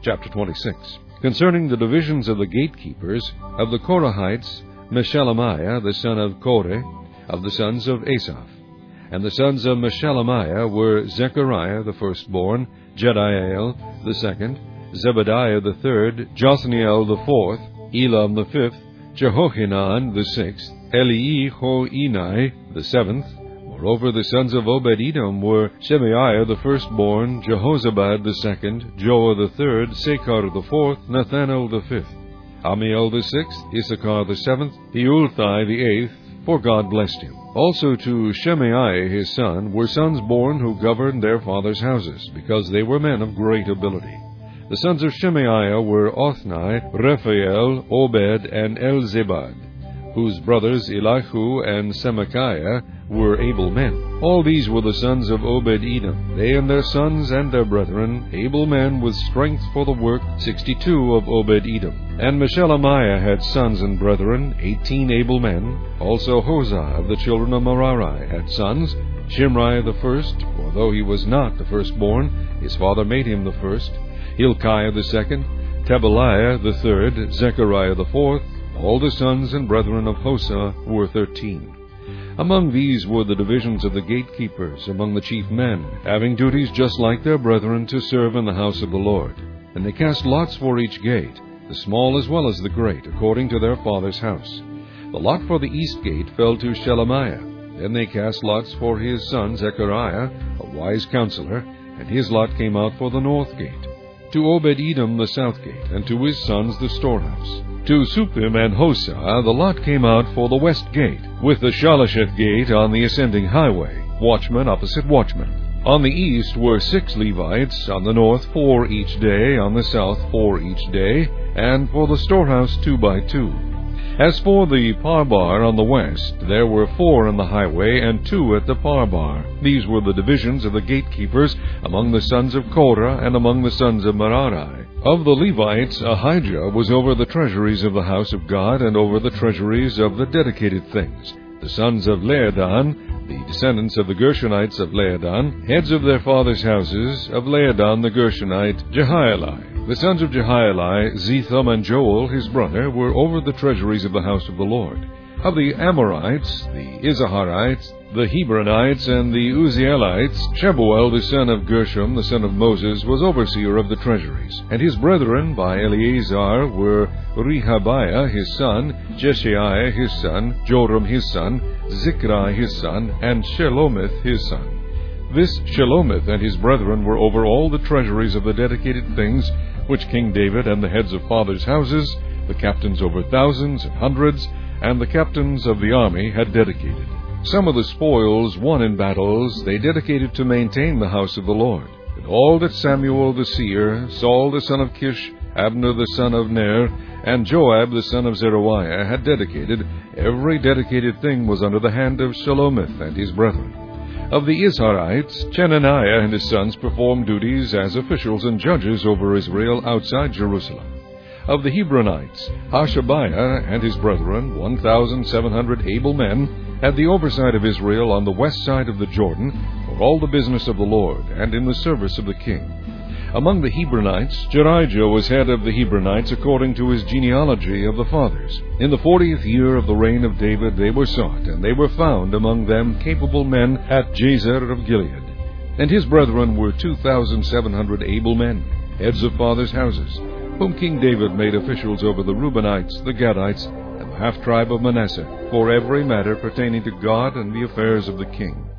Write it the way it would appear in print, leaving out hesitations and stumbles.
Chapter 26. Concerning the divisions of the gatekeepers, of the Korahites, Meshelemiah the son of Kore, of the sons of Asaph. And the sons of Meshelemiah were Zechariah the firstborn, Jediael the second, Zebadiah the third, Jothniel the fourth, Elam the fifth, Jehohanan the sixth, Eliehoenai the seventh. Moreover, the sons of Obed-Edom were Shemaiah the firstborn, Jehozabad the second, Joah the third, Sakar the fourth, Nathanael the fifth, Amiel the sixth, Issachar the seventh, Peulthai the eighth, for God blessed him. Also to Shemaiah his son were sons born who governed their fathers' houses, because they were men of great ability. The sons of Shemaiah were Othni, Rephael, Obed, and Elzabad, whose brothers Elihu and Semachiah were able men. All these were the sons of Obed-Edom, they and their sons and their brethren, able men with strength for the work, 62 of Obed-Edom. And Meshelemiah had sons and brethren, 18 able men. Also Hosah of the children of Merari had sons, Shimri the first, for though he was not the firstborn, his father made him the first, Hilkiah the second, Tebaliah the third, Zechariah the fourth. All the sons and brethren of Hosah were 13. Among these were the divisions of the gatekeepers, among the chief men, having duties just like their brethren to serve in the house of the Lord. And they cast lots for each gate, the small as well as the great, according to their father's house. The lot for the east gate fell to Shelemiah. Then they cast lots for his son Zechariah, a wise counselor, and his lot came out for the north gate. To Obed-Edom the south gate, and to his sons the storehouse. To Suppim and Hosah the lot came out for the west gate, with the Shalasheth gate on the ascending highway, watchman opposite watchman. On the east were 6 Levites, on the north 4 each day, on the south 4 each day, and for the storehouse 2 by 2. As for the Parbar on the west, there were 4 on the highway, and 2 at the Parbar. These were the divisions of the gatekeepers among the sons of Korah and among the sons of Merari. Of the Levites, Ahijah was over the treasuries of the house of God, and over the treasuries of the dedicated things. The sons of Laodan, the descendants of the Gershonites of Laodan, heads of their fathers' houses, of Laodan the Gershonite, Jehieli. The sons of Jehieli, Zetham and Joel his brother, were over the treasuries of the house of the Lord. Of the Amorites, the Izaharites, the Hebronites, and the Uzzielites, Shebuel the son of Gershom, the son of Moses, was overseer of the treasuries. And his brethren by Eleazar were Rehabiah his son, Jeshaiah his son, Joram his son, Zichri his son, and Shelomith his son. This Shelomith and his brethren were over all the treasuries of the dedicated things, which King David and the heads of fathers' houses, the captains over thousands and hundreds, and the captains of the army had dedicated. Some of the spoils won in battles they dedicated to maintain the house of the Lord. And all that Samuel the seer, Saul the son of Kish, Abner the son of Ner, and Joab the son of Zeruiah had dedicated, every dedicated thing was under the hand of Shelomith and his brethren. Of the Izharites, Chenaniah and his sons performed duties as officials and judges over Israel outside Jerusalem. Of the Hebronites, Hashabiah and his brethren, 1,700 able men, had the oversight of Israel on the west side of the Jordan for all the business of the Lord, and in the service of the king. Among the Hebronites, Jerijah was head of the Hebronites according to his genealogy of the fathers. In the 40th year of the reign of David they were sought, and they were found among them capable men at Jazer of Gilead. And his brethren were 2,700 able men, heads of fathers' houses, whom King David made officials over the Reubenites, the Gadites, and the half-tribe of Manasseh, for every matter pertaining to God and the affairs of the king.